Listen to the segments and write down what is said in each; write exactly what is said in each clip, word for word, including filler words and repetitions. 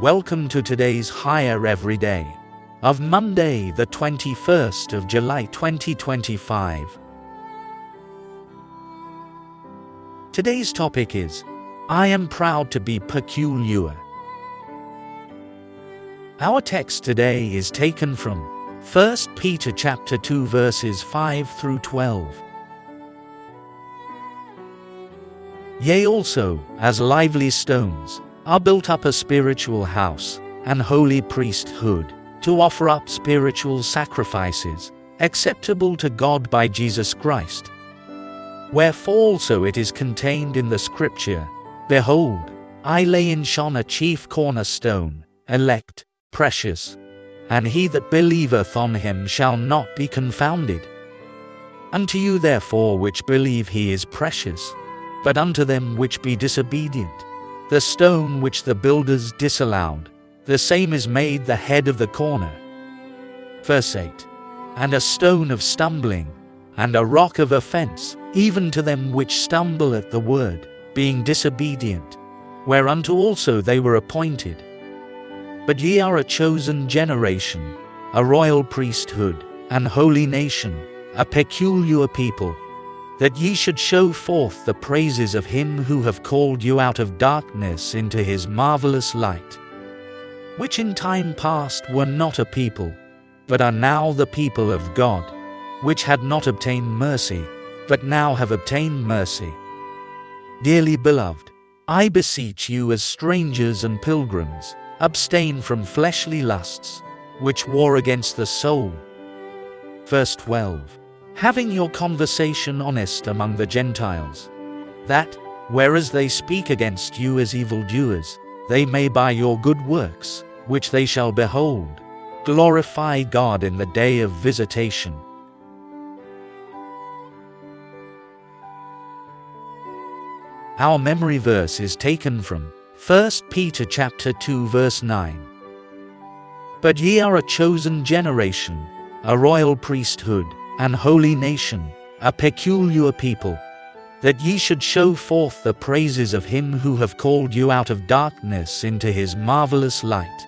Welcome to today's Higher Everyday of Monday, the twenty-first of July twenty twenty-five. Today's topic is, I am proud to be peculiar. Our text today is taken from First Peter chapter two verses five through twelve. Ye also, as lively stones, are built up a spiritual house, and holy priesthood, to offer up spiritual sacrifices, acceptable to God by Jesus Christ. Wherefore also it is contained in the Scripture, Behold, I lay in Sion a chief cornerstone, elect, precious, and he that believeth on him shall not be confounded. Unto you therefore which believe he is precious, but unto them which be disobedient, the stone which the builders disallowed, the same is made the head of the corner. Verse eight. And a stone of stumbling, and a rock of offense, even to them which stumble at the word, being disobedient, whereunto also they were appointed. But ye are a chosen generation, a royal priesthood, an holy nation, a peculiar people, that ye should show forth the praises of him who have called you out of darkness into his marvelous light, which in time past were not a people, but are now the people of God, which had not obtained mercy, but now have obtained mercy. Dearly beloved, I beseech you as strangers and pilgrims, abstain from fleshly lusts, which war against the soul. Verse twelve. Having your conversation honest among the Gentiles, that, whereas they speak against you as evildoers, they may by your good works, which they shall behold, glorify God in the day of visitation. Our memory verse is taken from First Peter chapter two verse nine. But ye are a chosen generation, a royal priesthood, an holy nation, a peculiar people, that ye should show forth the praises of him who have called you out of darkness into his marvelous light.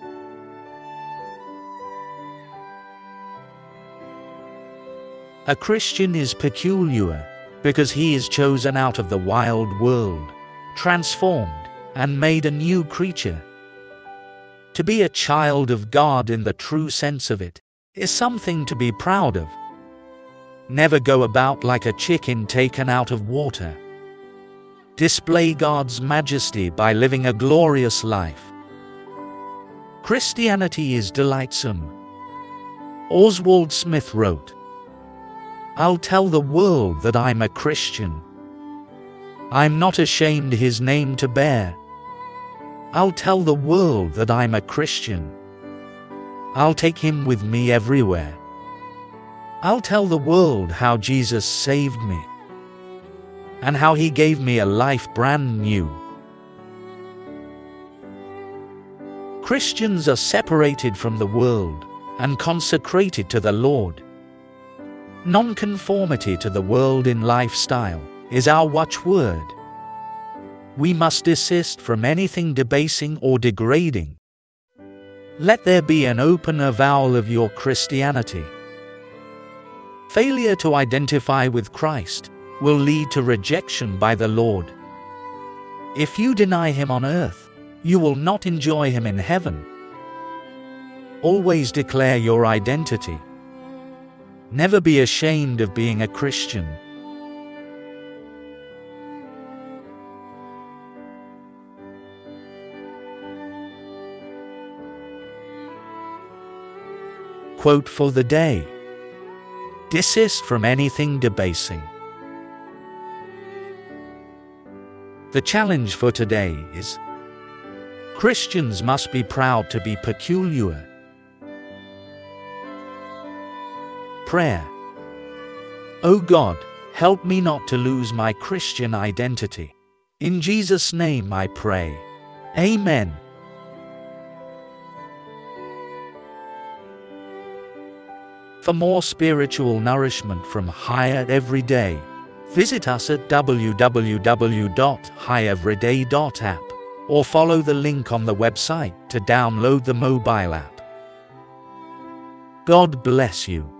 A Christian is peculiar because he is chosen out of the wild world, transformed, and made a new creature. To be a child of God in the true sense of it is something to be proud of. Never go about like a chicken taken out of water. Display God's majesty by living a glorious life. Christianity is delightsome. Oswald Smith wrote, I'll tell the world that I'm a Christian. I'm not ashamed his name to bear. I'll tell the world that I'm a Christian. I'll take him with me everywhere. I'll tell the world how Jesus saved me, and how he gave me a life brand new. Christians are separated from the world and consecrated to the Lord. Nonconformity to the world in lifestyle is our watchword. We must desist from anything debasing or degrading. Let there be an open avowal of your Christianity. Failure to identify with Christ will lead to rejection by the Lord. If you deny him on earth, you will not enjoy him in heaven. Always declare your identity. Never be ashamed of being a Christian. Quote for the day. Desist from anything debasing. The challenge for today is, Christians must be proud to be peculiar. Prayer. O God, help me not to lose my Christian identity. In Jesus' name I pray. Amen. For more spiritual nourishment from Higher Everyday, visit us at w w w dot high everyday dot app. or follow the link on the website to download the mobile app. God bless you.